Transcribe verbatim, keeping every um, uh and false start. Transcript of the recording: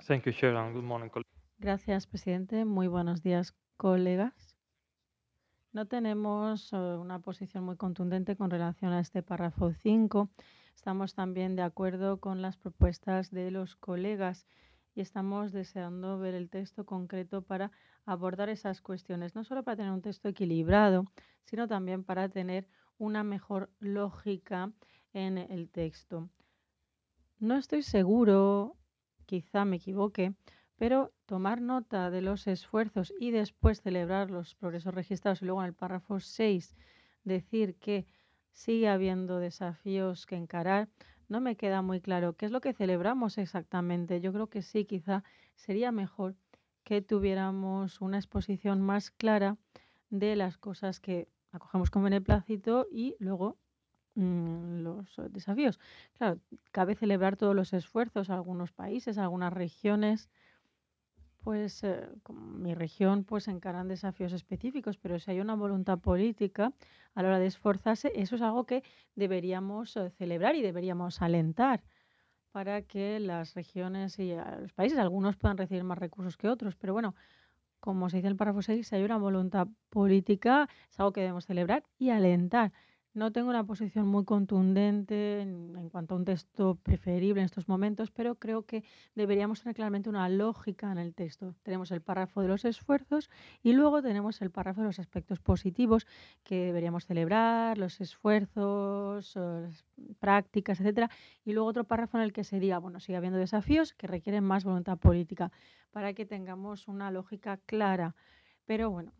Thank you, Chair, and good morning, colleagues. Gracias, presidente. Muy buenos días, colegas. No tenemos eh, una posición muy contundente con relación a este párrafo cinco. Estamos también de acuerdo con las propuestas de los colegas y estamos deseando ver el texto concreto para abordar esas cuestiones, no solo para tener un texto equilibrado, sino también para tener una mejor lógica en el texto. No estoy seguro, quizá me equivoque, pero tomar nota de los esfuerzos y después celebrar los progresos registrados y luego en el párrafo seis decir que sigue habiendo desafíos que encarar, no me queda muy claro qué es lo que celebramos exactamente. Yo creo que sí, quizá sería mejor que tuviéramos una exposición más clara de las cosas que acogemos con beneplácito y luego mm, los eh, desafíos. Claro, cabe celebrar todos los esfuerzos. Algunos países, algunas regiones, pues eh, como mi región, pues encaran desafíos específicos, pero si hay una voluntad política a la hora de esforzarse, eso es algo que deberíamos eh, celebrar y deberíamos alentar para que las regiones y eh, los países, algunos puedan recibir más recursos que otros, pero bueno, como se dice en el párrafo seis, si hay una voluntad política, es algo que debemos celebrar y alentar. No tengo una posición muy contundente en, en cuanto a un texto preferible en estos momentos, pero creo que deberíamos tener claramente una lógica en el texto. Tenemos el párrafo de los esfuerzos y luego tenemos el párrafo de los aspectos positivos que deberíamos celebrar, los esfuerzos, eh, las prácticas, etcétera. Y luego otro párrafo en el que se diga, bueno, sigue habiendo desafíos que requieren más voluntad política para que tengamos una lógica clara. Pero bueno,